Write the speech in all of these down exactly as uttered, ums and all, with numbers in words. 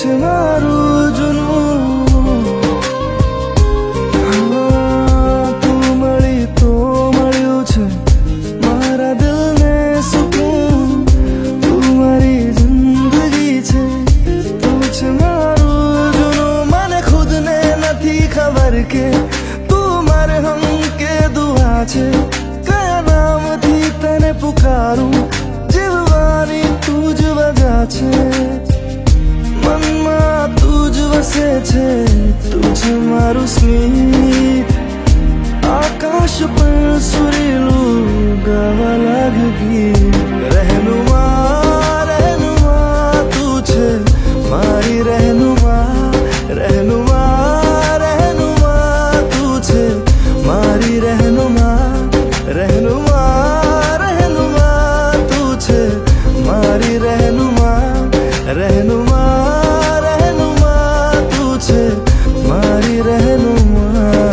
છે મારું જૂનું તું મળી તો મળ્યું છે મારા દિલને સુકૂન તું મારી જિંદગી છે તું છે મારું જૂનું મને ખુદને નથી ખબર કે તું મારે હમ કે દુઆ છે કયા નામથી તને પુકારું જીવવાની તું જ વજહ છે મનમાં તું જ વસે છે તું છે મારું સ્મિત આકાશ પર સુરીલું ગાવા લાગ્યું ગીત રહેનુમા રહેનુમા તું છે મારી રહેનુમા રહેનુમા રહેનુમા તું છે મારી રહેનુમા રહેનુમા રહેનુમા તું છે મારી રહેનુમા રહેનુમા રહેનુમા તું છે મારી રહેનુમા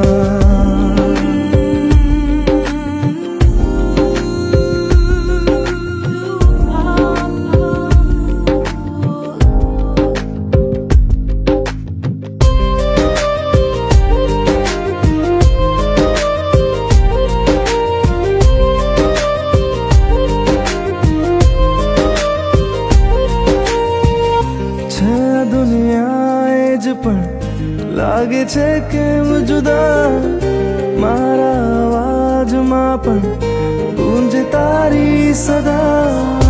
દુનિયા જ પણ લાગે છે કેમ જુદા મારા અવાજમાં પણ ગુંજે તારી સદા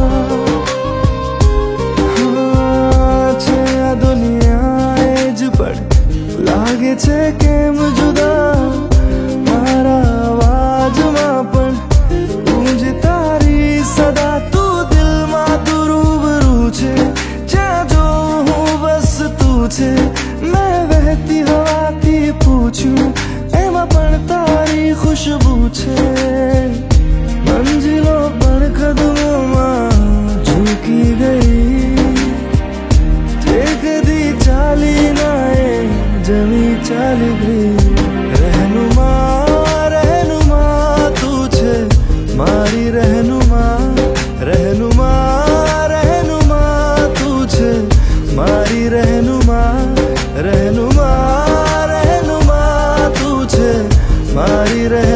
છે આ દુનિયા જ પણ લાગે છે કેમ જુદા મારા અવાજમાં પણ ગુંજે તારી સદા તું દિલમાં તું રૂબરૂ છે જ્યાં જો છે मैं बहती हवाથી પૂછ્યું એમાં પણ તારી ખુશબુ છે મંજિલો પણ કદમોમાં ઝૂકી ગઈ જે કદી ચાલી ના એ જમી ચાલી ગઈ રહેનુમા રહેનુમા તું છે મારી રહેનુમા રહેનુમા રહેનુમા તું છે મારી રહેનુમા રહેનુમા રહેનુમા તું છે મારી રહેનુમા